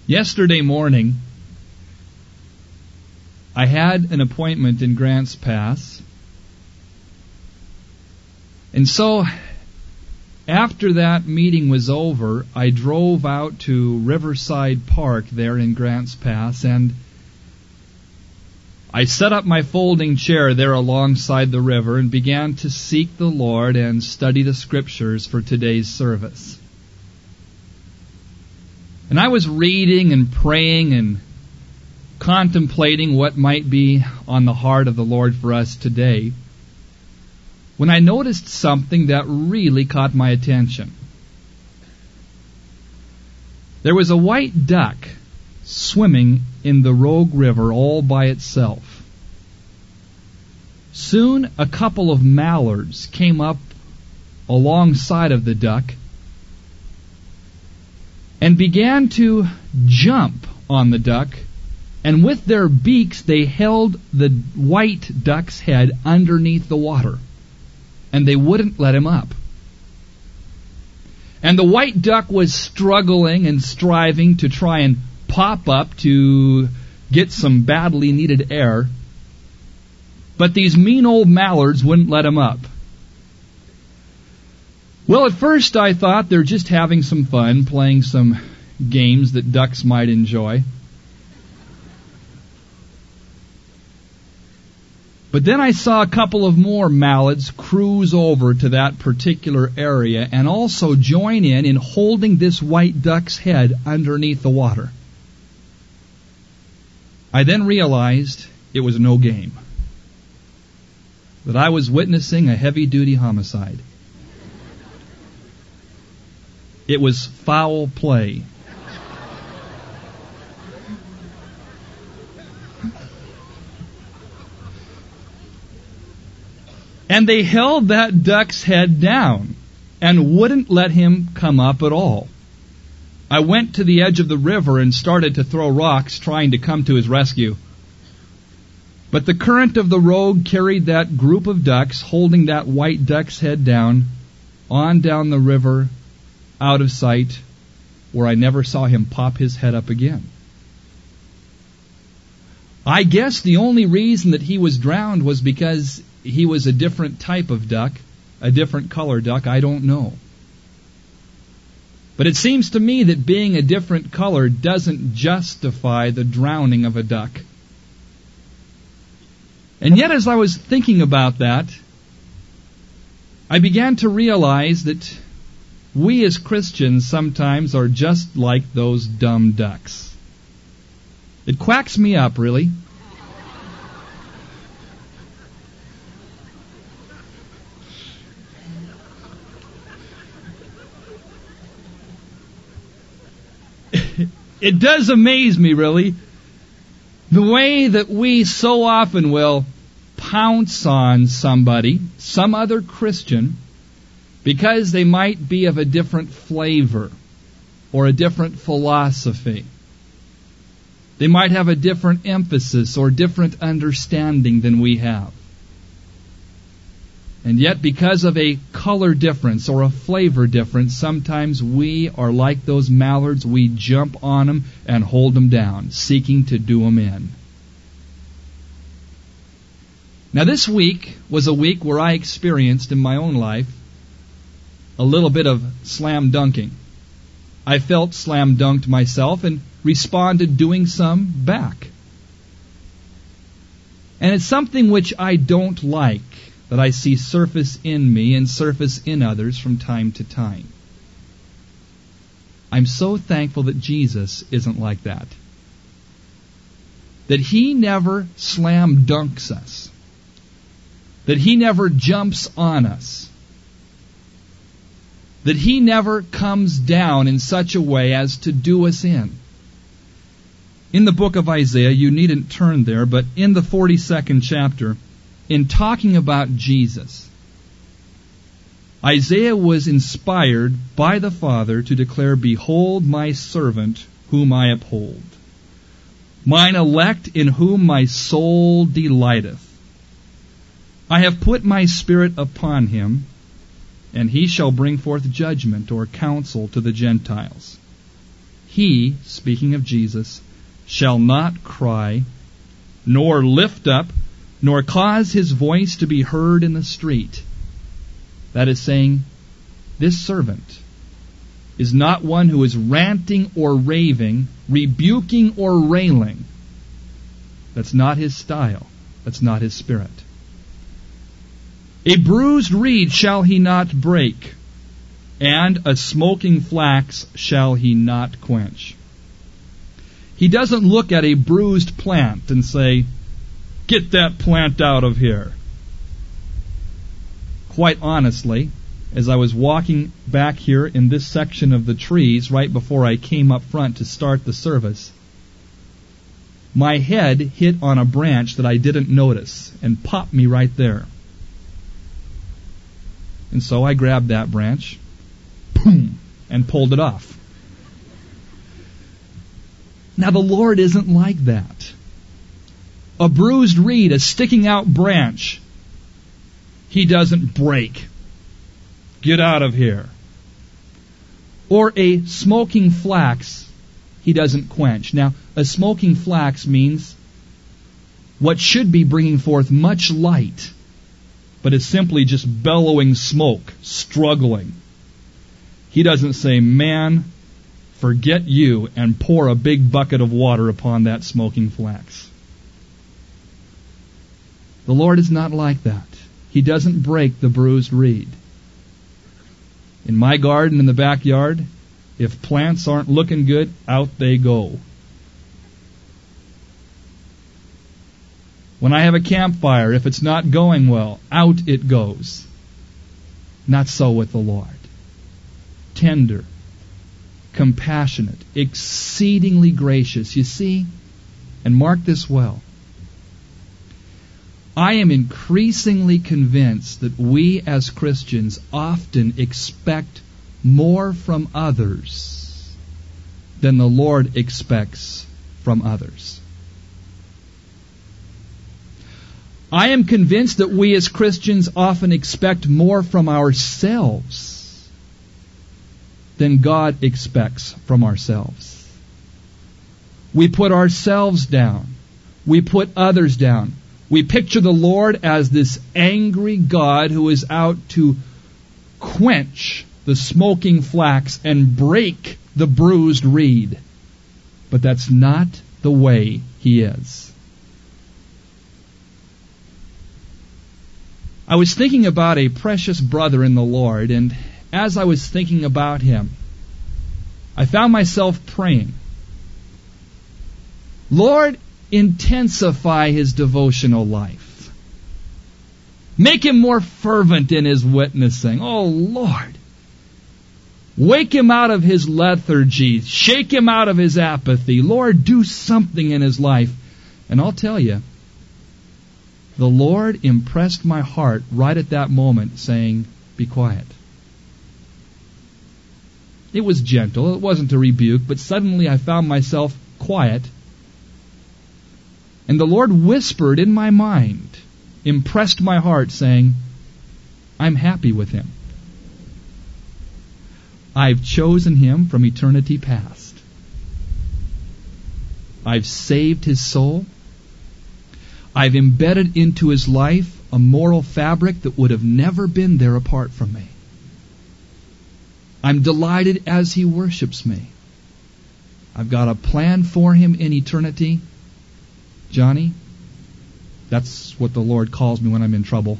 Yesterday morning, I had an appointment in Grants Pass. And so, after that meeting was over, I drove out to Riverside Park there in Grants Pass, and I set up my folding chair there alongside the river and began to seek the Lord and study the Scriptures for today's service. And I was reading and praying and contemplating what might be on the heart of the Lord for us today, when I noticed something that really caught my attention. There was a white duck swimming in the Rogue River all by itself. Soon a couple of mallards came up alongside of the duck and began to jump on the duck, and with their beaks they held the white duck's head underneath the water, and they wouldn't let him up. And the white duck was struggling and striving to try and pop up to get some badly needed air, but these mean old mallards wouldn't let him up. Well, at first I thought they're just having some fun, playing some games that ducks might enjoy. But then I saw a couple of more mallards cruise over to that particular area and also join in holding this white duck's head underneath the water. I then realized it was no game, that I was witnessing a heavy-duty homicide. It was foul play. And they held that duck's head down and wouldn't let him come up at all. I went to the edge of the river and started to throw rocks, trying to come to his rescue. But the current of the Rogue carried that group of ducks, holding that white duck's head down, on down the river, out of sight, where I never saw him pop his head up again. I guess the only reason that he was drowned was because he was a different type of duck, a different color duck, I don't know. But it seems to me that being a different color doesn't justify the drowning of a duck. And yet, as I was thinking about that, I began to realize that we as Christians sometimes are just like those dumb ducks. It quacks me up, really. It does amaze me, really, the way that we so often will pounce on somebody, some other Christian, because they might be of a different flavor or a different philosophy. They might have a different emphasis or different understanding than we have. And yet, because of a color difference or a flavor difference, sometimes we are like those mallards. We jump on them and hold them down, seeking to do them in. Now, this week was a week where I experienced in my own life a little bit of slam dunking. I felt slam dunked myself and responded doing some back. And it's something which I don't like, that I see surface in me and surface in others from time to time. I'm so thankful that Jesus isn't like that. That He never slam dunks us. That He never jumps on us. That He never comes down in such a way as to do us in. In the book of Isaiah, you needn't turn there, but in the 42nd chapter, in talking about Jesus, Isaiah was inspired by the Father to declare, "Behold my servant whom I uphold, mine elect in whom my soul delighteth. I have put my Spirit upon him, and he shall bring forth judgment or counsel to the Gentiles. he, speaking of Jesus, shall not cry, nor lift up, nor cause his voice to be heard in the street. That is saying, this servant is not one who is ranting or raving, rebuking or railing. That's not his style. That's not his spirit. A bruised reed shall he not break, and a smoking flax shall he not quench. He doesn't look at a bruised plant and say, "Get that plant out of here." Quite honestly, as I was walking back here in this section of the trees right before I came up front to start the service, my head hit on a branch that I didn't notice and popped me right there. And so I grabbed that branch, boom, and pulled it off. Now the Lord isn't like that. A bruised reed, a sticking out branch, he doesn't break. Get out of here. Or a smoking flax, he doesn't quench. Now, a smoking flax means what should be bringing forth much light, but is simply just bellowing smoke, struggling. He doesn't say, "Man, forget you," and pour a big bucket of water upon that smoking flax. The Lord is not like that. He doesn't break the bruised reed. In my garden in the backyard, if plants aren't looking good, out they go. When I have a campfire, if it's not going well, out it goes. Not so with the Lord. Tender, compassionate, exceedingly gracious. You see, and mark this well, I am increasingly convinced that we as Christians often expect more from others than the Lord expects from others. I am convinced that we as Christians often expect more from ourselves than God expects from ourselves. We put ourselves down. We put others down. We picture the Lord as this angry God who is out to quench the smoking flax and break the bruised reed. But that's not the way He is. I was thinking about a precious brother in the Lord, and as I was thinking about him, I found myself praying, "Lord, intensify his devotional life. Make him more fervent in his witnessing. Oh, Lord, wake him out of his lethargy. Shake him out of his apathy. Lord, do something in his life." And I'll tell you, the Lord impressed my heart right at that moment, saying, "Be quiet." It was gentle. It wasn't a rebuke, but suddenly I found myself quiet. And the Lord whispered in my mind, impressed my heart, saying, "I'm happy with him. I've chosen him from eternity past. I've saved his soul. I've embedded into his life a moral fabric that would have never been there apart from me. I'm delighted as he worships me. I've got a plan for him in eternity. Johnny," that's what the Lord calls me when I'm in trouble.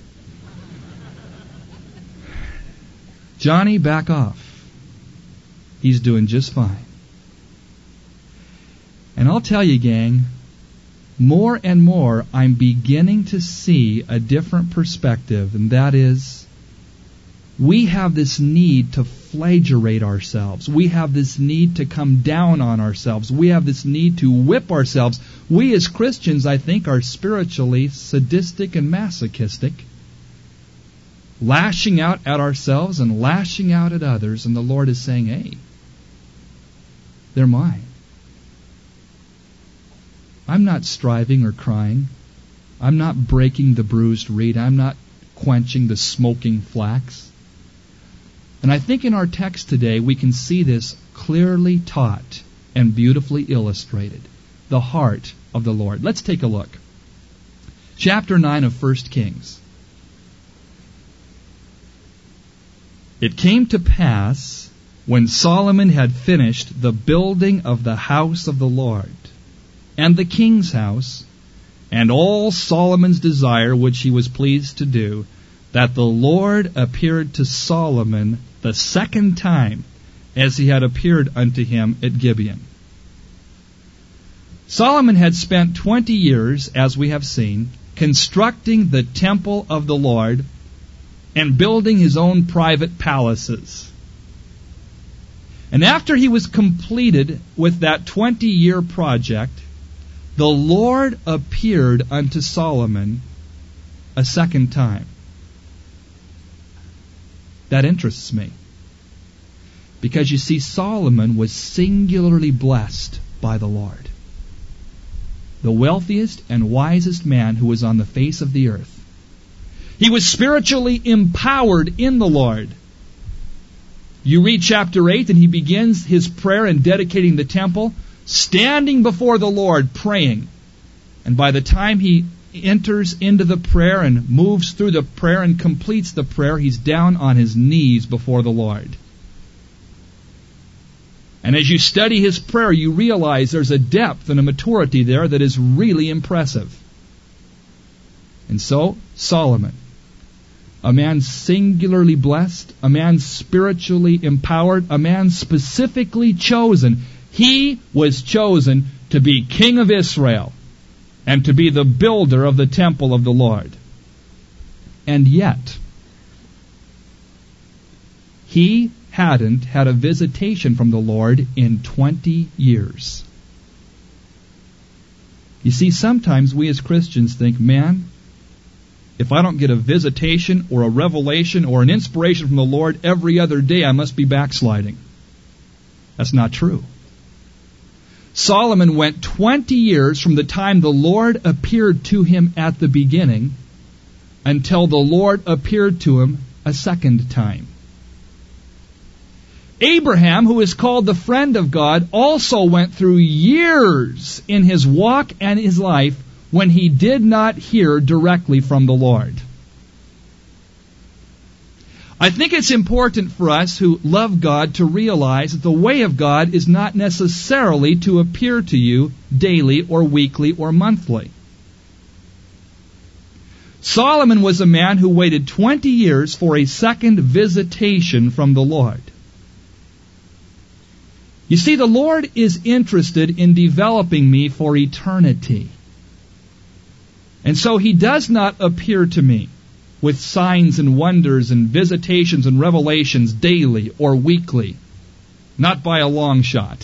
"Johnny, back off. He's doing just fine." And I'll tell you, gang, more and more I'm beginning to see a different perspective, and that is, we have this need to flagellate ourselves. We have this need to come down on ourselves. We have this need to whip ourselves. We as Christians, I think, are spiritually sadistic and masochistic, lashing out at ourselves and lashing out at others, and the Lord is saying, "Hey, they're mine. I'm not striving or crying. I'm not breaking the bruised reed. I'm not quenching the smoking flax." And I think in our text today we can see this clearly taught and beautifully illustrated. The heart of the Lord. Let's take a look. Chapter 9 of 1 Kings. It came to pass, when Solomon had finished the building of the house of the Lord, and the king's house, and all Solomon's desire which he was pleased to do, that the Lord appeared to Solomon the second time, as he had appeared unto him at Gibeon. Solomon had spent 20 years, as we have seen, constructing the temple of the Lord and building his own private palaces. And after he was completed with that 20-year project, the Lord appeared unto Solomon a second time. That interests me. Because you see, Solomon was singularly blessed by the Lord. The wealthiest and wisest man who was on the face of the earth. He was spiritually empowered in the Lord. You read chapter 8 and he begins his prayer in dedicating the temple, standing before the Lord praying. And by the time he enters into the prayer and moves through the prayer and completes the prayer, he's down on his knees before the Lord. And as you study his prayer, you realize there's a depth and a maturity there that is really impressive. And so, Solomon, a man singularly blessed, a man spiritually empowered, a man specifically chosen. He was chosen to be king of Israel and to be the builder of the temple of the Lord. And yet, he hadn't had a visitation from the Lord in 20 years. You see, sometimes we as Christians think, man, if I don't get a visitation or a revelation or an inspiration from the Lord every other day, I must be backsliding. That's not true. Solomon went 20 years from the time the Lord appeared to him at the beginning until the Lord appeared to him a second time. Abraham, who is called the friend of God, also went through years in his walk and his life when he did not hear directly from the Lord. I think it's important for us who love God to realize that the way of God is not necessarily to appear to you daily or weekly or monthly. Solomon was a man who waited 20 years for a second visitation from the Lord. You see, the Lord is interested in developing me for eternity. And so He does not appear to me with signs and wonders and visitations and revelations daily or weekly. Not by a long shot.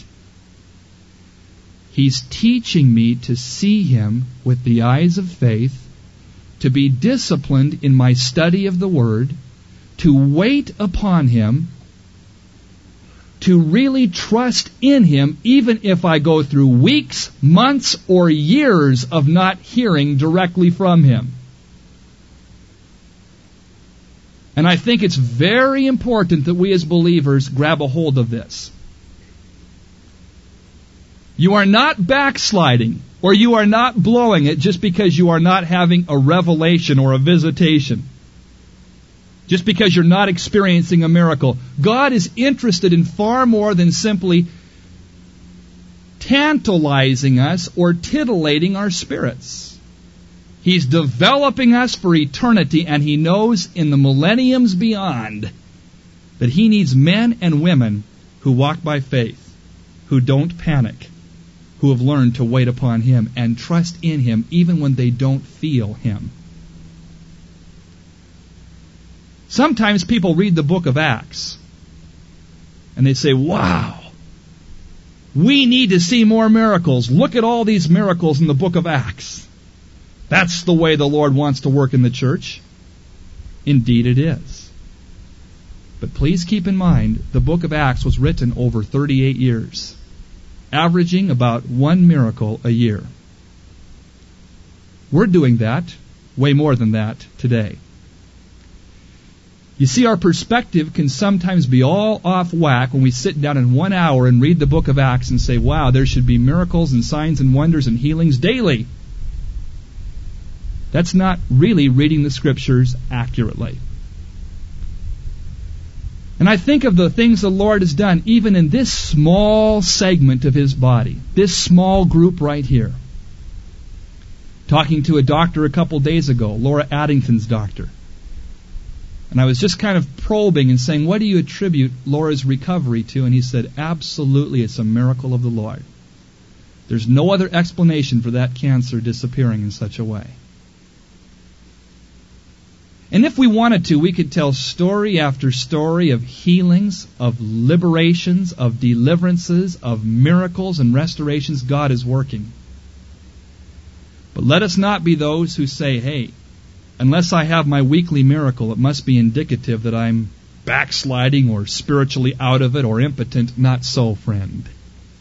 He's teaching me to see Him with the eyes of faith, to be disciplined in my study of the Word, to wait upon Him, to really trust in Him, even if I go through weeks, months, or years of not hearing directly from Him. And I think it's very important that we as believers grab a hold of this. You are not backsliding, or you are not blowing it just because you are not having a revelation or a visitation. Just because you're not experiencing a miracle. God is interested in far more than simply tantalizing us or titillating our spirits. He's developing us for eternity, and He knows in the millenniums beyond that He needs men and women who walk by faith, who don't panic, who have learned to wait upon Him and trust in Him even when they don't feel Him. Sometimes people read the book of Acts and they say, wow, we need to see more miracles. Look at all these miracles in the book of Acts. That's the way the Lord wants to work in the church. Indeed it is. But please keep in mind, the book of Acts was written over 38 years, averaging about one miracle a year. We're doing that, way more than that, today. You see, our perspective can sometimes be all off whack when we sit down in 1 hour and read the book of Acts and say, wow, there should be miracles and signs and wonders and healings daily. That's not really reading the Scriptures accurately. And I think of the things the Lord has done, even in this small segment of His body, this small group right here. Talking to a doctor a couple days ago, Laura Addington's doctor. And I was just kind of probing and saying, what do you attribute Laura's recovery to? And he said, absolutely, it's a miracle of the Lord. There's no other explanation for that cancer disappearing in such a way. And if we wanted to, we could tell story after story of healings, of liberations, of deliverances, of miracles and restorations God is working. But let us not be those who say, hey, unless I have my weekly miracle, it must be indicative that I'm backsliding or spiritually out of it or impotent. Not so, friend.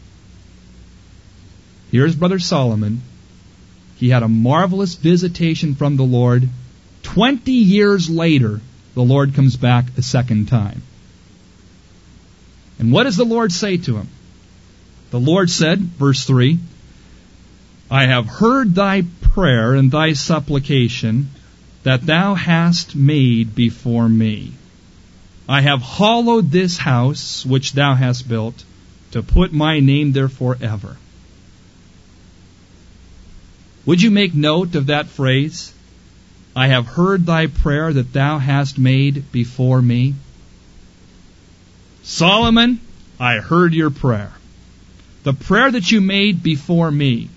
Here's Brother Solomon. He had a marvelous visitation from the Lord. 20 years later, the Lord comes back a second time. And what does the Lord say to him? The Lord said, verse 3, I have heard thy prayer and thy supplication that thou hast made before me. I have hallowed this house which thou hast built, to put my name there forever. Would you make note of that phrase? I have heard thy prayer that thou hast made before me. Solomon, I heard your prayer. The prayer that you made before me.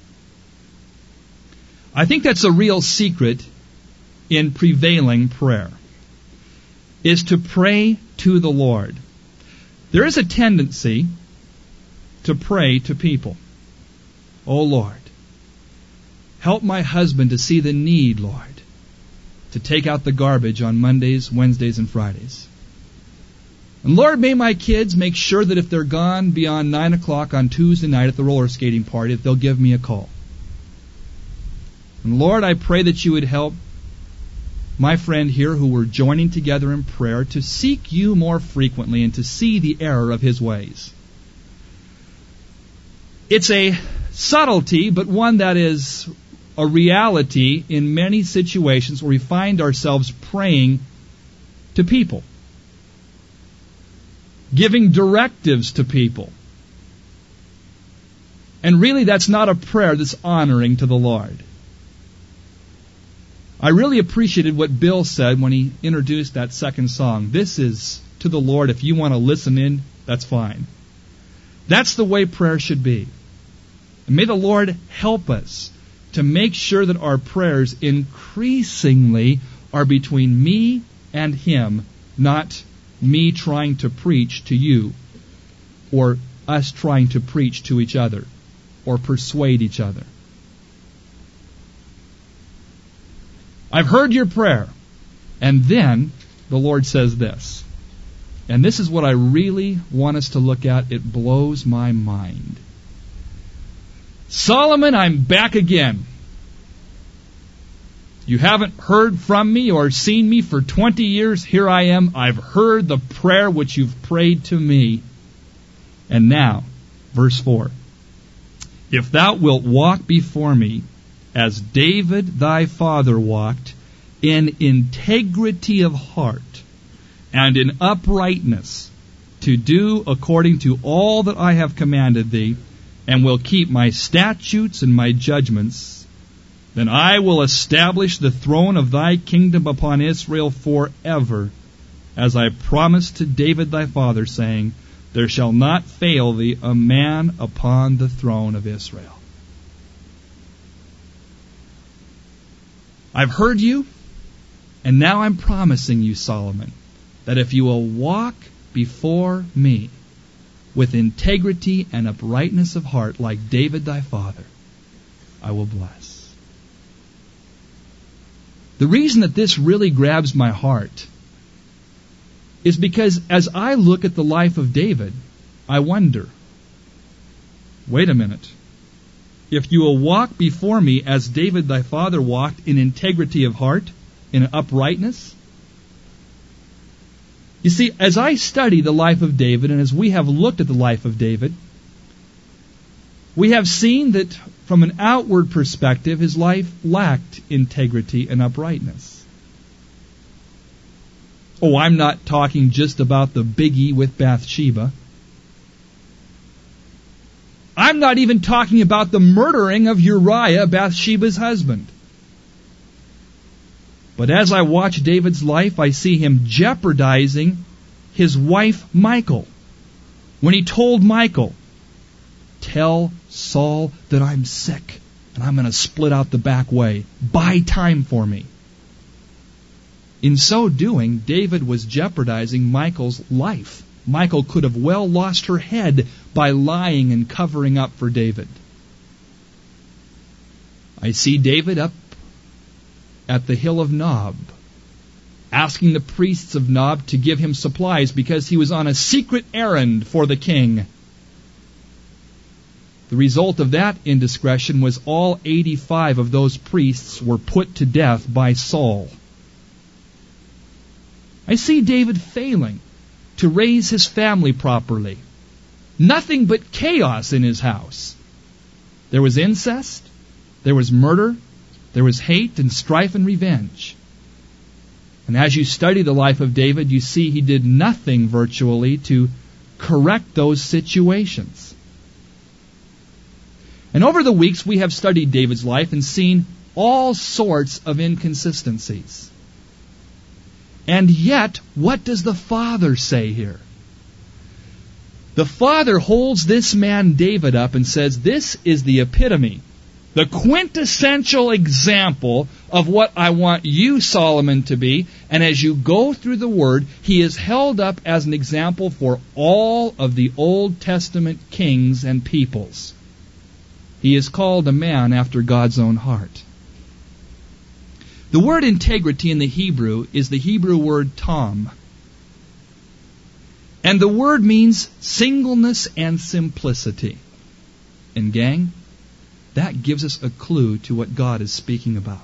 I think that's a real secret in prevailing prayer, is to pray to the Lord. There is a tendency to pray to people. Oh Lord, help my husband to see the need, Lord, to take out the garbage on Mondays, Wednesdays, and Fridays. And Lord, may my kids make sure that if they're gone beyond 9 o'clock on Tuesday night at the roller skating party, that they'll give me a call. And Lord, I pray that you would help my friend here who we're joining together in prayer to seek you more frequently and to see the error of his ways. It's a subtlety, but one that is a reality in many situations where we find ourselves praying to people, giving directives to people. And really that's not a prayer that's honoring to the Lord. I really appreciated what Bill said when he introduced that second song. This is to the Lord. If you want to listen in, that's fine. That's the way prayer should be. And may the Lord help us to make sure that our prayers increasingly are between me and Him, not me trying to preach to you, or us trying to preach to each other, or persuade each other. I've heard your prayer. And then the Lord says this. And this is what I really want us to look at. It blows my mind. Solomon, I'm back again. You haven't heard from me or seen me for 20 years. Here I am. I've heard the prayer which you've prayed to me. And now, verse 4. If thou wilt walk before me, as David thy father walked, in integrity of heart and in uprightness, to do according to all that I have commanded thee, and will keep my statutes and my judgments, then I will establish the throne of thy kingdom upon Israel forever, as I promised to David thy father, saying, there shall not fail thee a man upon the throne of Israel. I've heard you, and now I'm promising you, Solomon, that if you will walk before me with integrity and uprightness of heart like David thy father, I will bless. The reason that this really grabs my heart is because as I look at the life of David, I wonder, wait a minute. If you will walk before me as David thy father walked, in integrity of heart, in uprightness, You see, as I study the life of David, and as we have looked at the life of David, we have seen that from an outward perspective, his life lacked integrity and uprightness. Oh, I'm not talking just about the biggie with Bathsheba. I'm not even talking about the murdering of Uriah, Bathsheba's husband. But as I watch David's life, I see him jeopardizing his wife, Michal. When he told Michal, "Tell Saul that I'm sick and I'm going to split out the back way. Buy time for me." In so doing, David was jeopardizing Michal's life. Michal could have well lost her head by lying and covering up for David. I see David up at the hill of Nob, asking the priests of Nob to give him supplies because he was on a secret errand for the king. The result of that indiscretion was all 85 of those priests were put to death by Saul. I see David failing to raise his family properly. Nothing but chaos in his house. There was incest, there was murder, there was hate and strife and revenge. And as you study the life of David, you see he did nothing virtually to correct those situations. And over the weeks, we have studied David's life and seen all sorts of inconsistencies. And yet, what does the Father say here? The Father holds this man David up and says, this is the epitome, the quintessential example of what I want you, Solomon, to be. And as you go through the Word, he is held up as an example for all of the Old Testament kings and peoples. He is called a man after God's own heart. The word integrity in the Hebrew is the Hebrew word tam. And the word means singleness and simplicity. And gang, that gives us a clue to what God is speaking about.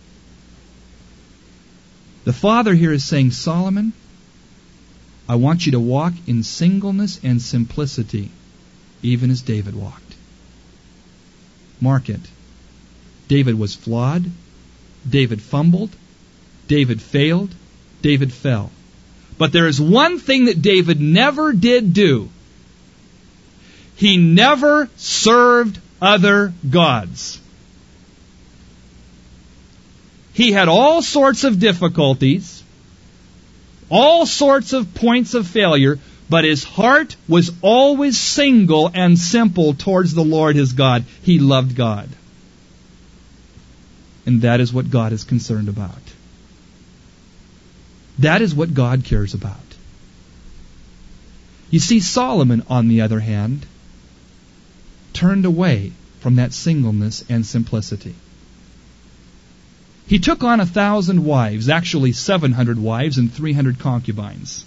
The Father here is saying, Solomon, I want you to walk in singleness and simplicity, even as David walked. Mark it. David was flawed. David fumbled. David failed. David fell. But there is one thing that David never did do. He never served other gods. He had all sorts of difficulties, all sorts of points of failure, but his heart was always single and simple towards the Lord his God. He loved God. And that is what God is concerned about. That is what God cares about. You see, Solomon, on the other hand, turned away from that singleness and simplicity. He took on 1,000 wives, actually 700 wives and 300 concubines.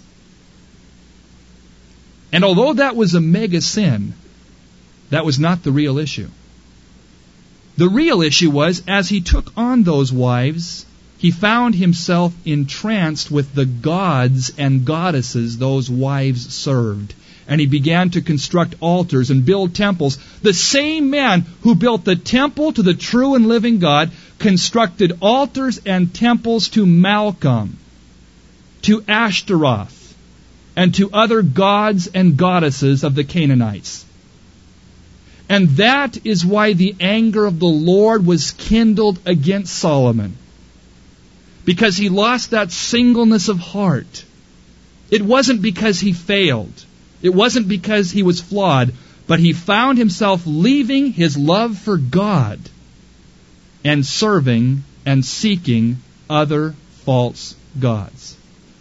And although that was a mega sin, that was not the real issue. The real issue was, as he took on those wives, he found himself entranced with the gods and goddesses those wives served. And he began to construct altars and build temples. The same man who built the temple to the true and living God constructed altars and temples to Malcham, to Ashtaroth, and to other gods and goddesses of the Canaanites. And that is why the anger of the Lord was kindled against Solomon. Because he lost that singleness of heart. It wasn't because he failed. It wasn't because he was flawed. But he found himself leaving his love for God and serving and seeking other false gods.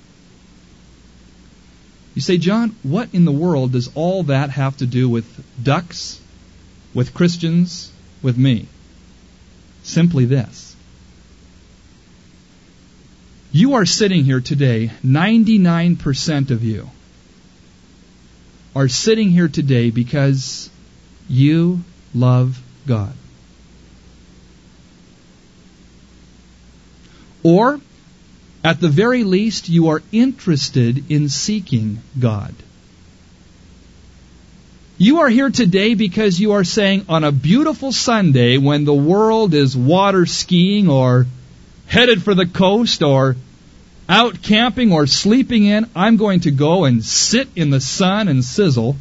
You say, John, what in the world does all that have to do with ducks, with Christians, with me? Simply this. You are sitting here today, 99% of you are sitting here today because you love God. Or At the very least, you are interested in seeking God. You are here today because you are saying, on a beautiful Sunday when the world is water skiing or headed for the coast or out camping or sleeping in, I'm going to go and sit in the sun and sizzle,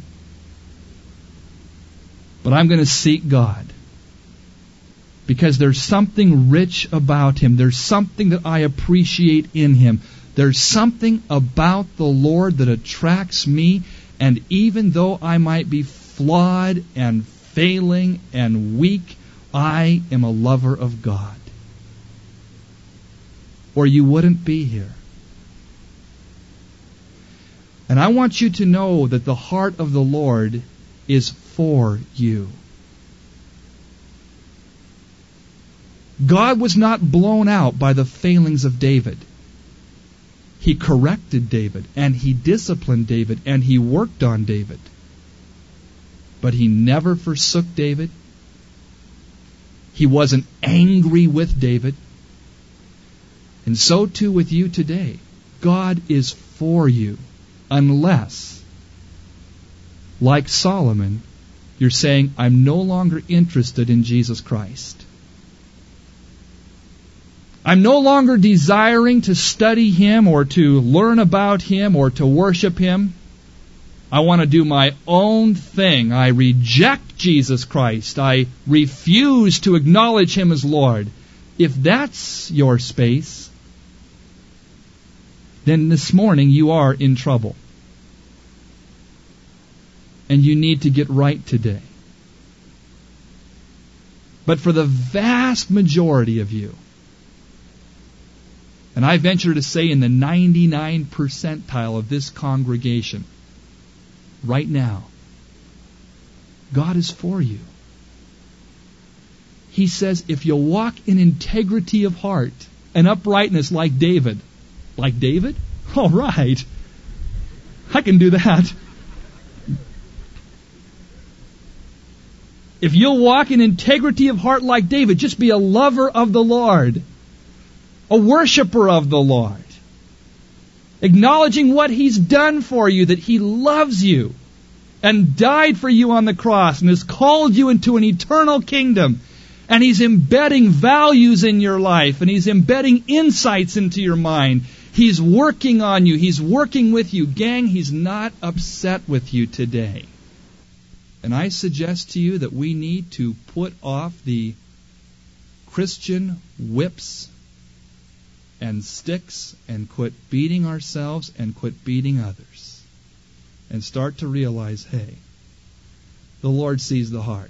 but I'm going to seek God. Because there's something rich about Him. There's something that I appreciate in Him. There's something about the Lord that attracts me, and even though I might be flawed and failing and weak, I am a lover of God. Or you wouldn't be here. And I want you to know that the heart of the Lord is for you. God was not blown out by the failings of David. He corrected David, and He disciplined David, and He worked on David. But He never forsook David. He wasn't angry with David. And so too with you today. God is for you, unless, like Solomon, you're saying, I'm no longer interested in Jesus Christ. I'm no longer desiring to study Him or to learn about Him or to worship Him. I want to do my own thing. I reject Jesus Christ. I refuse to acknowledge Him as Lord. If that's your space, then this morning you are in trouble. And you need to get right today. But for the vast majority of you, and I venture to say in the 99 percentile of this congregation, right now, God is for you. He says, if you'll walk in integrity of heart and uprightness like David. Like David? All right. I can do that. If you'll walk in integrity of heart like David, just be a lover of the Lord. A worshiper of the Lord, acknowledging what He's done for you, that He loves you and died for you on the cross and has called you into an eternal kingdom, and He's embedding values in your life, and He's embedding insights into your mind. He's working on you. He's working with you. Gang, He's not upset with you today. And I suggest to you that we need to put off the Christian whips and sticks and quit beating ourselves and quit beating others and start to realize, hey, the Lord sees the heart,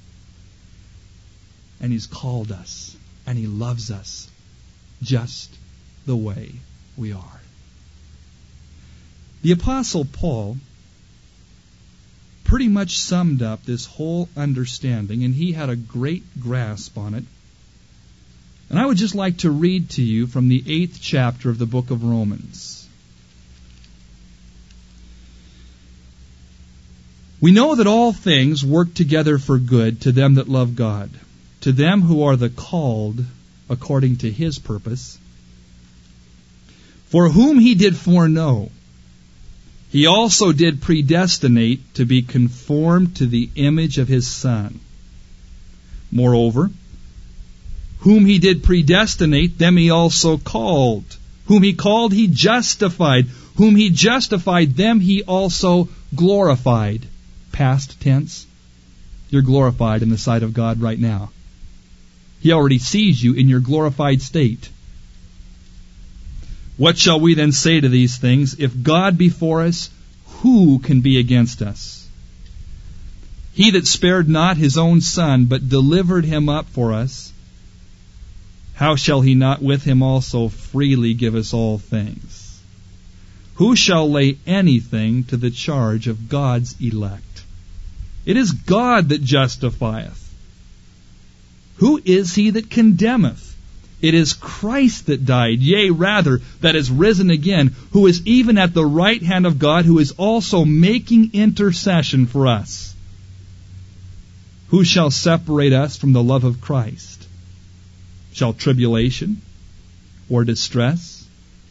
and He's called us, and He loves us just the way we are. The Apostle Paul pretty much summed up this whole understanding, and he had a great grasp on it. And I would just like to read to you from the 8th chapter of the book of Romans. We know that all things work together for good to them that love God, to them who are the called according to His purpose. For whom He did foreknow, He also did predestinate to be conformed to the image of His Son. Moreover, whom He did predestinate, them He also called. Whom He called, He justified. Whom He justified, them He also glorified. Past tense. You're glorified in the sight of God right now. He already sees you in your glorified state. What shall we then say to these things? If God be for us, who can be against us? He that spared not His own Son, but delivered Him up for us, how shall He not with Him also freely give us all things? Who shall lay anything to the charge of God's elect? It is God that justifieth. Who is he that condemneth? It is Christ that died, yea, rather, that is risen again, who is even at the right hand of God, who is also making intercession for us. Who shall separate us from the love of Christ? Shall tribulation, or distress,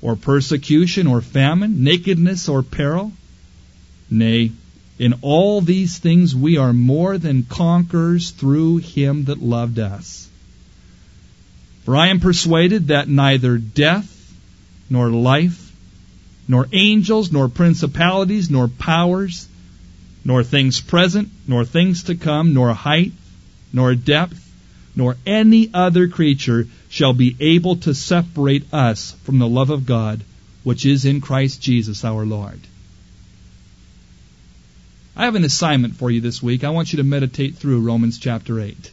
or persecution, or famine, nakedness, or peril? Nay, in all these things we are more than conquerors through him that loved us. For I am persuaded that neither death, nor life, nor angels, nor principalities, nor powers, nor things present, nor things to come, nor height, nor depth, nor any other creature shall be able to separate us from the love of God, which is in Christ Jesus our Lord. I have an assignment for you this week. I want you to meditate through Romans chapter 8.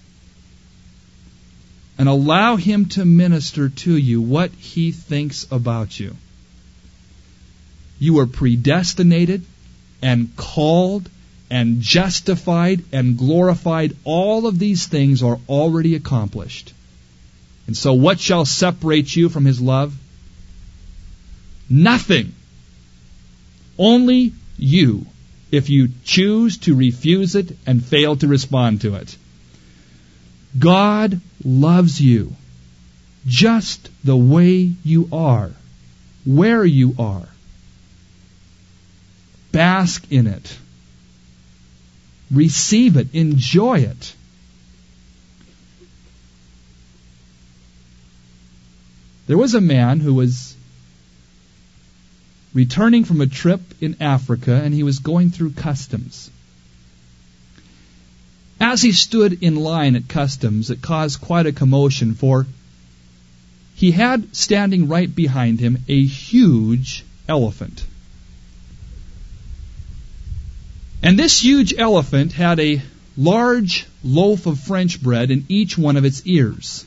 And allow him to minister to you what he thinks about you. You are predestinated and called and justified and glorified. All of these things are already accomplished. And so what shall separate you from his love? Nothing. Only you, if you choose to refuse it and fail to respond to it. God loves you just the way you are, where you are. Bask in it. Receive it. Enjoy it. There was a man who was returning from a trip in Africa, and he was going through customs. As he stood in line at customs, it caused quite a commotion, for he had standing right behind him a huge elephant. And this huge elephant had a large loaf of French bread in each one of its ears.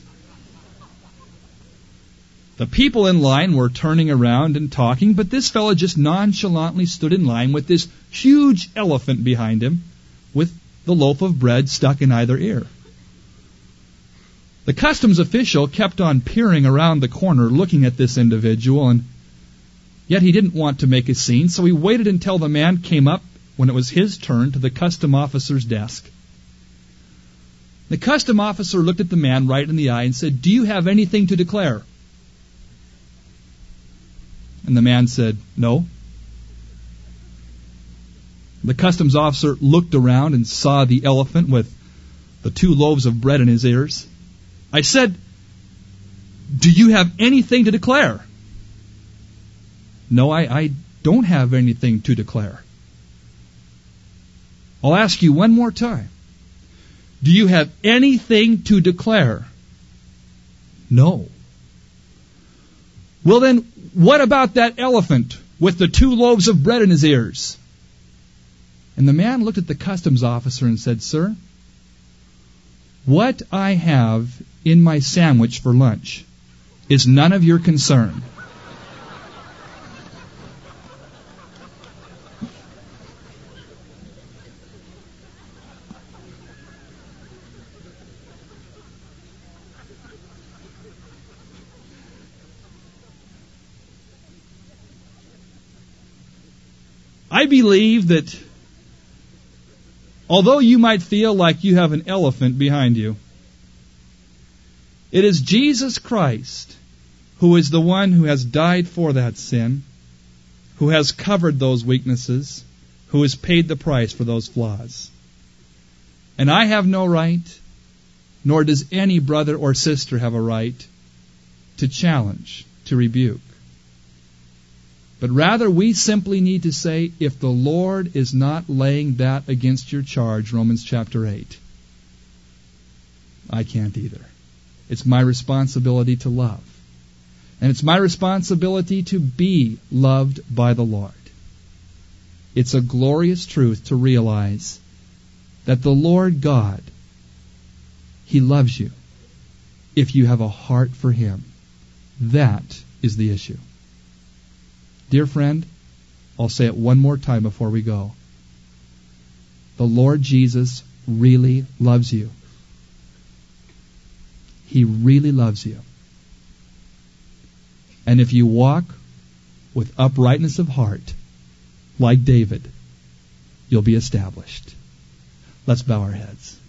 The people in line were turning around and talking, but this fellow just nonchalantly stood in line with this huge elephant behind him with the loaf of bread stuck in either ear. The customs official kept on peering around the corner looking at this individual, and yet he didn't want to make a scene, so he waited until the man came up when it was his turn to the custom officer's desk. The custom officer looked at the man right in the eye and said, "Do you have anything to declare?" And the man said, "No." The customs officer looked around and saw the elephant with the 2 loaves of bread in his ears. "I said, do you have anything to declare?" "No, I don't have anything to declare." "I'll ask you one more time. Do you have anything to declare?" "No." "Well then, what about that elephant with the 2 loaves of bread in his ears?" And the man looked at the customs officer and said, "Sir, what I have in my sandwich for lunch is none of your concern." I believe that although you might feel like you have an elephant behind you, it is Jesus Christ who is the one who has died for that sin, who has covered those weaknesses, who has paid the price for those flaws. And I have no right, nor does any brother or sister have a right, to challenge, to rebuke. But rather, we simply need to say, if the Lord is not laying that against your charge, Romans chapter 8, I can't either. It's my responsibility to love. And it's my responsibility to be loved by the Lord. It's a glorious truth to realize that the Lord God, He loves you if you have a heart for Him. That is the issue. Dear friend, I'll say it one more time before we go. The Lord Jesus really loves you. He really loves you. And if you walk with uprightness of heart, like David, you'll be established. Let's bow our heads.